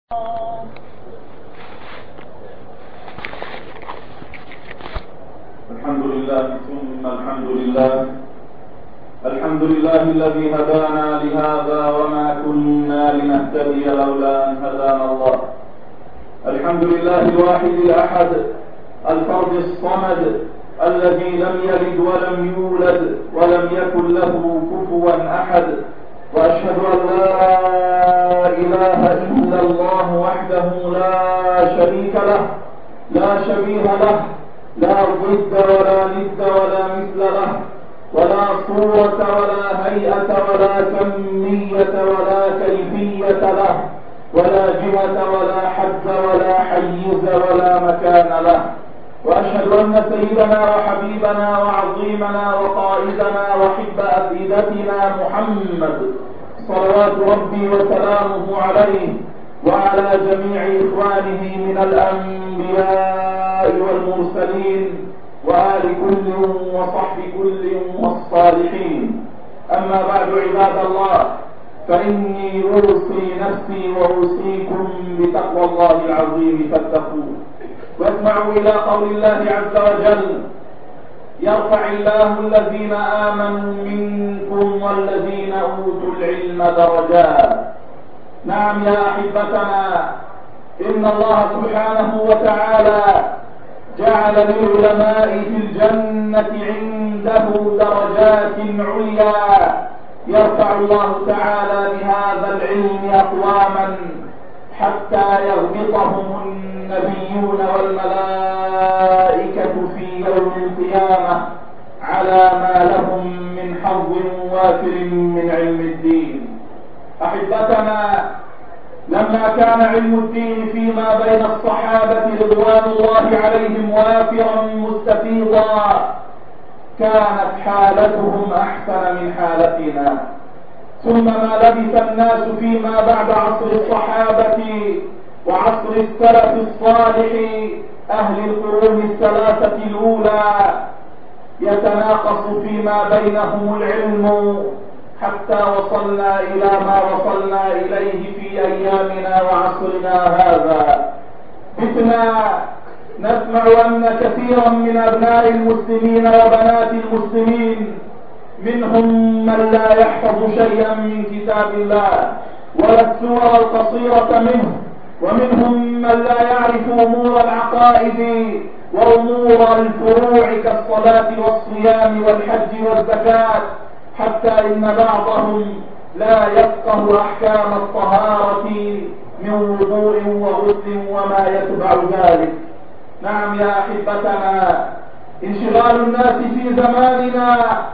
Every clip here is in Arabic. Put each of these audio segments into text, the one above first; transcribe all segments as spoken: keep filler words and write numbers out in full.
الحمد لله ثم الحمد لله الحمد لله الذي هدانا لهذا وما كنا لنهتدي لولا أن هدانا الله. الحمد لله الواحد الأحد الفرد الصمد الذي لم يلد ولم يولد ولم يكن له كفوا أحد، وأشهد أن لا إله إلا الله وحده لا شريك له لا شبيه له لا ضد ولا ند ولا مثل له ولا صورة ولا هيئة ولا كمية ولا كيفية له ولا جهة ولا حد ولا حيز ولا مكان له. وأشهد أن سيدنا وحبيبنا وعظيمنا وقائدنا وحب أفئدتنا محمد صلوات ربي وسلامه عليه وعلى جميع إخوانه من الأنبياء والمرسلين وآل كل وصحب كل والصالحين. أما بعد عباد الله، فإني أوصي نفسي وأوصيكم بتقوى الله العظيم فاتقوه. واسمعوا إلى قول الله عز وجل: يرفع الله الذين آمنوا منكم والذين أوتوا العلم درجات. نعم يا أحبتنا، إن الله سبحانه وتعالى جعل للعلماء في الجنة عنده درجات عليا يرفع الله تعالى بهذا العلم أقواما حتى يغبطهم النبيون والملائكة في يوم القيامة على ما لهم من حظ وافر من علم الدين. أحبتنا، لما كان علم الدين فيما بين الصحابة رضوان الله عليهم وافرا مستفيضا، كانت حالتهم أحسن من حالتنا. ثم ما لبث الناس فيما بعد عصر الصحابة وعصر السلف الصالح أهل القرون الثلاثة الأولى يتناقص فيما بينهم العلم حتى وصلنا إلى ما وصلنا إليه في أيامنا وعصرنا هذا. بتنا نسمع أن كثيرا من أبناء المسلمين وبنات المسلمين منهم من لا يحفظ شيئا من كتاب الله ولا السور القصيرة منه، ومنهم من لا يعرف أمور العقائد وأمور الفروع كالصلاة والصيام والحج والزكاة، حتى إن بعضهم لا يفقه أحكام الطهارة من وضوء وغسل وما يتبع ذلك. نعم يا أحبتنا، انشغال الناس في زماننا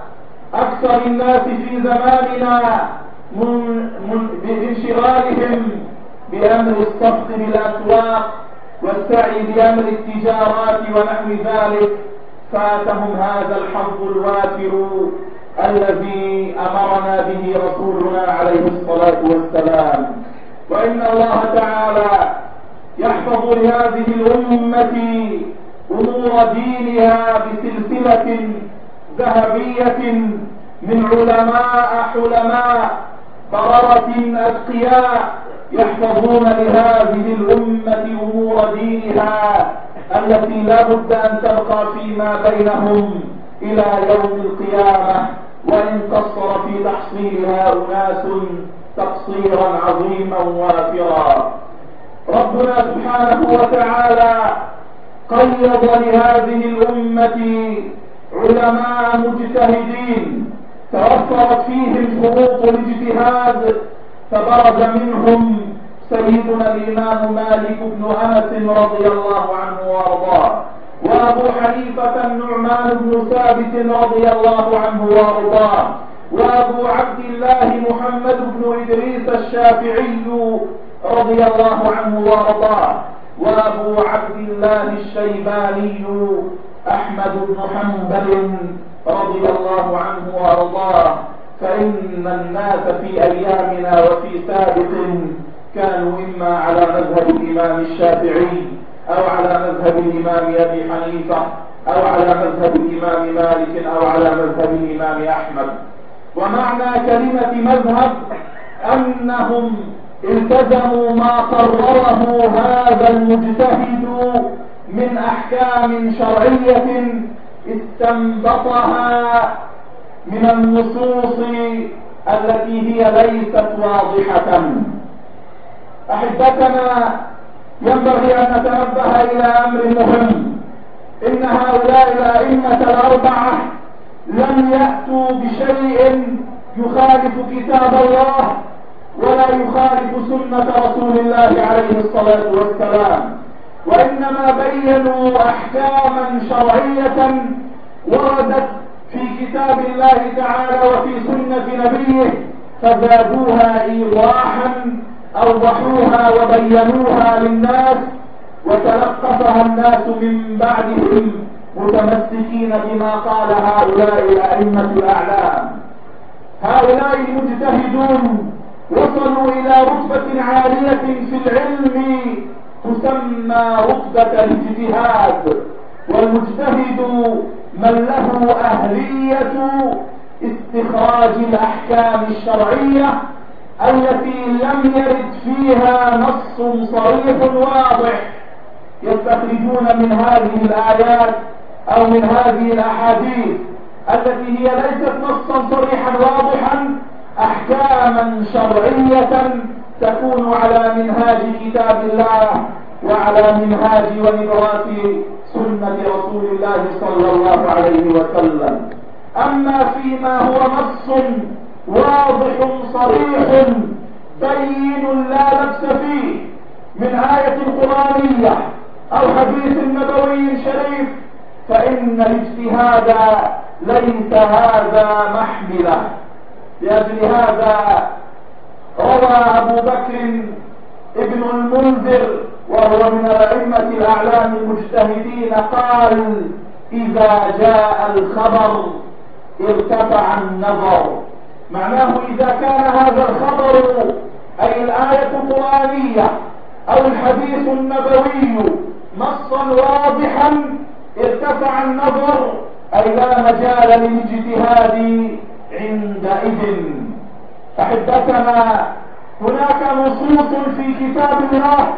أكثر الناس في زماننا من من بانشغالهم بأمر الصفق بالأسواق والسعي بأمر التجارات ونحو ذلك، فاتهم هذا الحظ الوافر الذي أمرنا به رسولنا عليه الصلاة والسلام. وإن الله تعالى يحفظ لهذه الأمة أمور دينها بسلسلة ذهبية من علماء حلماء بررة أتقياء يحفظون لهذه الأمة أمور دينها التي لا بد أن تبقى فيما بينهم إلى يوم القيامة، وإن قصر في تحصيلها أناس تقصيرا عظيما وافرا. ربنا سبحانه وتعالى قيض لهذه الأمة علماء مجتهدين توفرت فيهم شروط الاجتهاد، فبرز منهم سيدنا الإمام مالك بن أنس رضي الله عنه وارضاه، وأبو حنيفة النعمان بن ثابت رضي الله عنه وارضاه، وأبو عبد الله محمد بن إدريس الشافعي رضي الله عنه وارضاه، وأبو عبد الله الشيباني أحمد بن حنبل رضي الله عنه وارضاه. فإن الناس في أيامنا وفي سابق كانوا إما على مذهب الإمام الشافعي أو على مذهب الإمام أبي حنيفة أو على مذهب الإمام مالك أو على مذهب الإمام أحمد. ومعنى كلمة مذهب أنهم التزموا ما قرره هذا المجتهد من أحكام شرعية استنبطها من النصوص التي هي ليست واضحة. أحبتنا، ينبغي أن نتنبه إلى أمر مهم. إن هؤلاء الأئمة الأربعة لم يأتوا بشيء يخالف كتاب الله ولا يخالف سنة رسول الله عليه الصلاة والسلام، وإنما بينوا أحكاما شرعية وردت في كتاب الله تعالى وفي سنة نبيه، فزادوها إيضاحا، أوضحوها وبينوها للناس، وتلقفها الناس من بعدهم متمسكين بما قال هؤلاء الأئمة الأعلام. هؤلاء المجتهدون وصلوا إلى رتبة عالية في العلم تسمى رتبة الاجتهاد، والمجتهد من له أهلية استخراج الأحكام الشرعية التي لم يرد فيها نص صريح واضح، يستخرجون من هذه الآيات أو من هذه الأحاديث التي هي ليست نصا صريحا واضحا أحكاما شرعية تكون على منهاج كتاب الله وعلى منهاج ونبرات سنة رسول الله صلى الله عليه وسلم. أما فيما هو نص واضح صريح بين لا لبس فيه من آية قرآنية أو حديث نبوي شريف، فإن الاجتهاد ليس هذا محمله. لأجل هذا روى أبو بكر ابن المنذر وهو من الأئمة الأعلام المجتهدين قال: إذا جاء الخبر ارتفع النظر. معناه إذا كان هذا الخبر أي الآية القرآنية أو الحديث النبوي نصا واضحا ارتفع النظر، أي لا مجال للاجتهاد عندئذ. أحبتنا، هناك نصوص في كتاب الله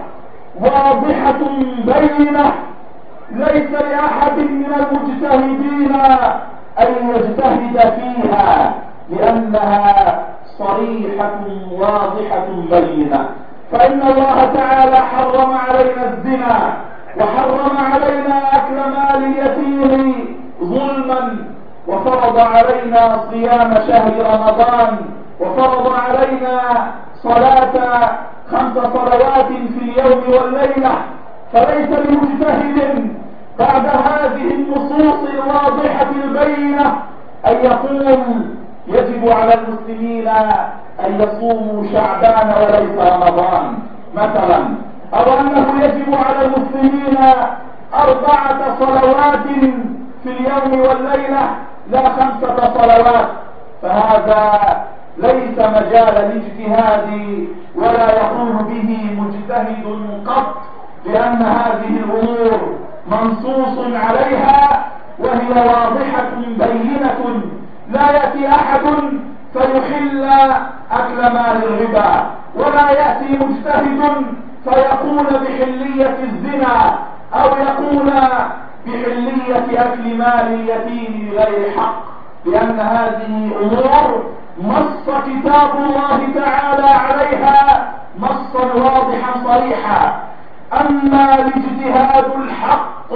واضحة بينة ليس لأحد من المجتهدين أن يجتهد فيها، لأنها صريحة واضحة بينة. فإن الله تعالى حرم علينا الزنا، وحرم علينا أكل مال اليتيم ظلما، وفرض علينا صيام شهر رمضان، وفرض علينا صلاة خمس صلوات في اليوم والليلة. فليس لمجتهد بعد هذه النصوص الواضحة البينة أن يقول يجب على المسلمين أن يصوموا شعبان وليس رمضان مثلا، أو أنه يجب على المسلمين أربعة صلوات في اليوم والليلة لا خمسة صلوات. فهذا ليس مجال الاجتهاد ولا يقول به مجتهد قط، لأن هذه الأمور منصوص عليها وهي واضحة بينة. لا يأتي أحد فيحل أكل مال الربا، ولا يأتي مجتهد فيقول بحلية الزنا أو يقول بحلية أكل مال اليتيم بغير حق، لأن هذه أمور نص كتاب الله تعالى عليها نصا واضحا صريحا. أما الاجتهاد الحق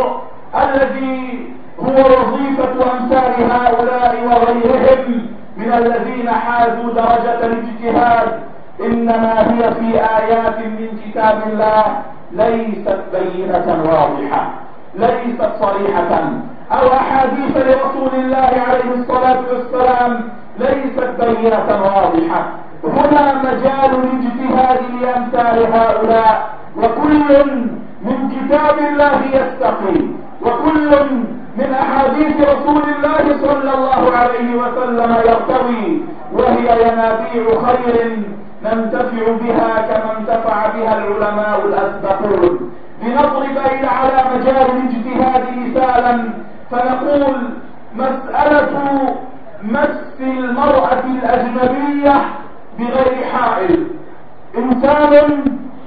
الذي هو وظيفة أمثال هؤلاء وغيرهم من الذين حازوا درجة الاجتهاد، إنما هي في آيات من كتاب الله ليست بينة واضحة، ليست صريحة، أو أحاديث لرسول الله عليه الصلاة والسلام ليست بينة واضحة. هنا مجال الاجتهاد لأمثال هؤلاء، وكل من كتاب الله يستقي، وكل من أحاديث رسول الله صلى الله عليه وسلم يرتوي، وهي ينابيع خير ننتفع بها كما انتفع بها العلماء الأسبقون. لنضرب على مجال الاجتهاد مثالا فنقول: مسألة مس المرأة الأجنبية بغير حائل، إنسان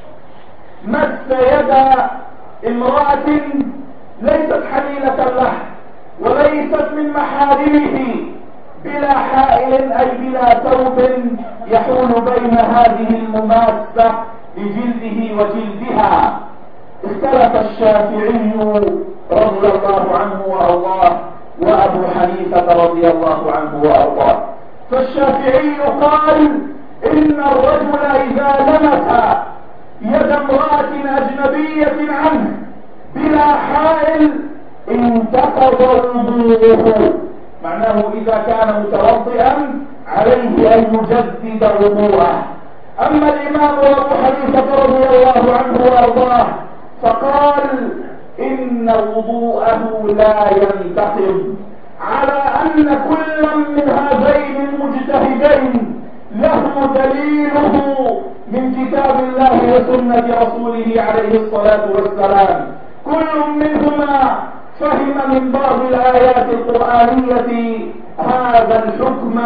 مس يد امرأة ليست حليلة له وليست من محارمه بلا حائل أي بلا ثوب يحول بين هذه المماسة لجلده وجلدها، اختلف الشافعي رضي الله عنه وأرضاه وأبو حنيفة رضي الله عنه وأرضاه. فالشافعي قال إن الرجل إذا لمس يد امرأة أجنبية عنه بلا حائل انتقض وضوءه، معناه إذا كان متوضئا عليه أن يجدد وضوءه. أما الإمام أبو حنيفة رضي الله عنه وأرضاه فقال إن وضوءه لا ينتقض، على أن كل من هذين المجتهدين له دليله من كتاب الله وسنة رسوله عليه الصلاة والسلام. كل منهما فهم من بعض الآيات القرآنية هذا الحكم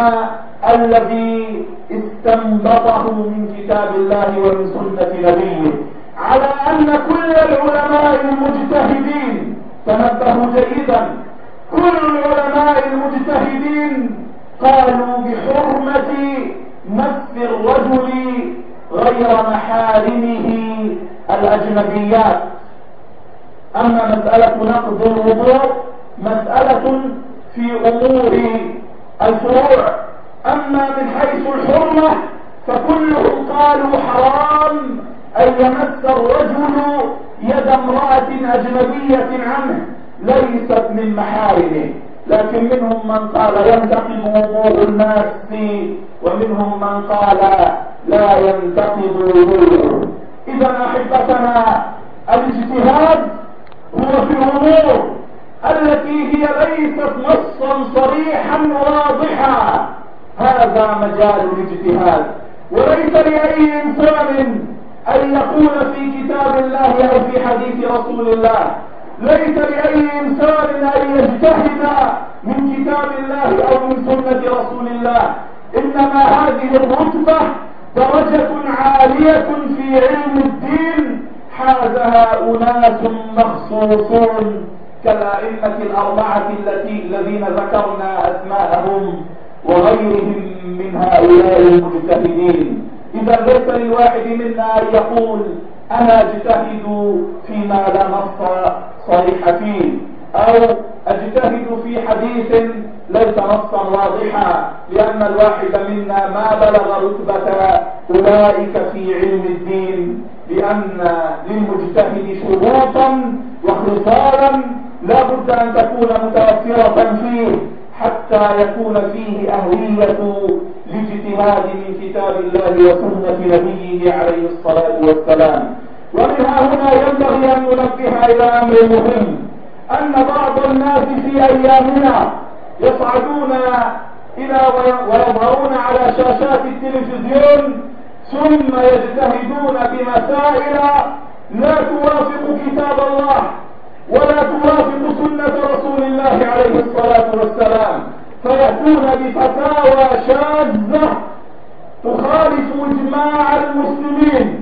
الذي استنبطه من كتاب الله ومن سنة نبيه، على أن كل العلماء المجتهدين، تنبهوا جيدا، كل العلماء المجتهدين قالوا بحرمة مس الرجل غير محارمه الأجنبيات. أما مسألة نقض الوضوء مسألة في أمور الفروع، أما من حيث الحرمة فكلهم قالوا حرام أن يمس الرجل يد امرأة أجنبية عنه ليست من محارمه، لكن منهم من قال ينتقض وضوء الناس، ومنهم من قال لا ينتقض وضوءه. إذا أحبتنا الاجتهاد هو في الأمور التي هي ليست نصا صريحا واضحا، هذا مجال الاجتهاد، وليس لأي إنسان أن يقول في كتاب الله أو في حديث رسول الله، ليس لأي إنسان أن يجتهد من كتاب الله أو من سنة رسول الله، إنما هذه الرتبة درجة عالية في علم الدين حازها أناس مخصوصون كالأئمة الأربعة التي الذين ذكرنا أسماءهم وغيرهم من هؤلاء المجتهدين. إذا ليس للواحد منا أن يقول أنا أجتهد فيما لا نص صريح فيه، أو أجتهد في حديث ليس نصا واضحا، لأن الواحد منا ما بلغ رتبة أولئك في علم الدين، لأن للمجتهد شروطا وخصالا لا بد أن تكون متوفرة فيه حتى يكون فيه أهلية لاجتهاد من كتاب الله وسنة نبيه عليه الصلاة والسلام. ومنها هنا ينبغي أن ننبه إلى أمر مهم، أن بعض الناس في أيامنا يصعدون إلى ويظهرون على شاشات التلفزيون ثم يجتهدون بمسائل لا توافق كتاب الله ولا توافق سنة رسول الله عليه الصلاة والسلام، فيأتون بفتاوى شاذة تخالف إجماع المسلمين،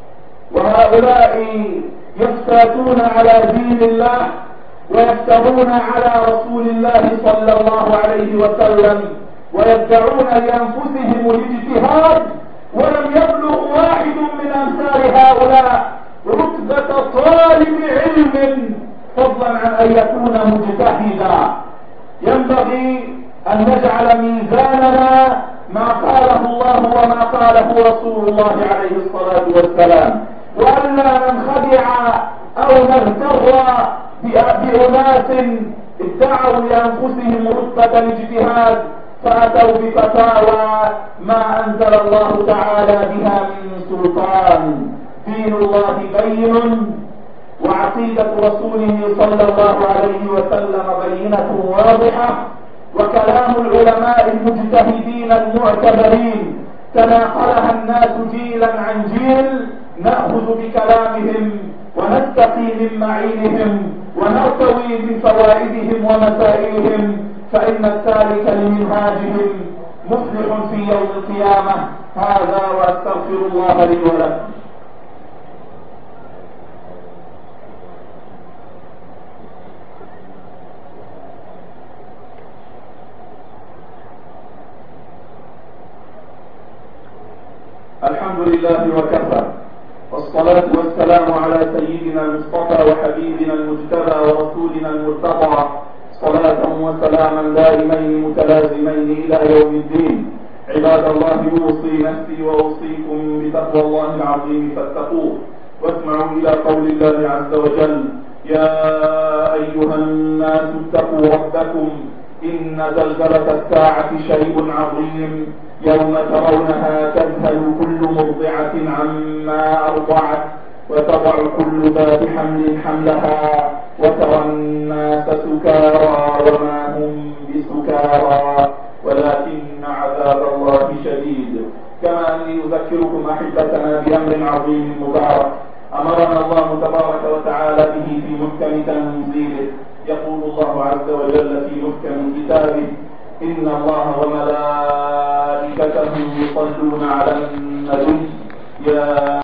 وهؤلاء يفتاتون على دين الله ويفترون على رسول الله صلى الله عليه وسلم، ويدعون لأنفسهم الاجتهاد، ولم يبلغ واحد من أمثال هؤلاء رتبة طالب علم فضلا عن أن يكون مجتهدا. ينبغي أن نجعل ميزاننا ما قاله الله وما قاله رسول الله عليه الصلاة والسلام، وألا ننخدع أو نغتر بأناس ادعوا لأنفسهم رتبة الاجتهاد فأتوا بفتاوى ما أنزل الله تعالى بها من سلطان. دين الله بين وعقيدة رسوله صلى الله عليه وسلم بينة واضحة، وكلام العلماء المجتهدين المعتبرين تناقلها الناس جيلا عن جيل، نأخذ بكلامهم ونستقي من معينهم ونرتوي من فوائدهم ومسائلهم، فإن السالك لمنهاجهم مفلح في يوم القيامة هذا وأستغفر الله لي ولكم. الحمد لله وكفى، والصلاة والسلام على سيدنا المصطفى وحبيبنا المجتبى ورسولنا المرتضى، صلاة وسلاما دائمين متلازمين إلى يوم الدين. عباد الله، أوصي نفسي وأوصيكم بتقوى الله العظيم فاتقوه، واسمعوا إلى قول الله عز وجل: يا أيها الناس اتقوا ربكم إن زلزلة الساعة شيء عظيم، يوم ترونها تذهل كل مرضعة عما أرضعت وتضع كل ذات حمل حملها وترى الناس سكارى وما هم بسكارى ولكن عذاب الله شديد. كما أني أذكركم أحبتنا بأمر عظيم مبارك أمرنا الله تبارك وتعالى به في محكم تنزيله. يقول الله عز وجل في محكم كتابه: إن الله وملائكته يصلون على النبي يا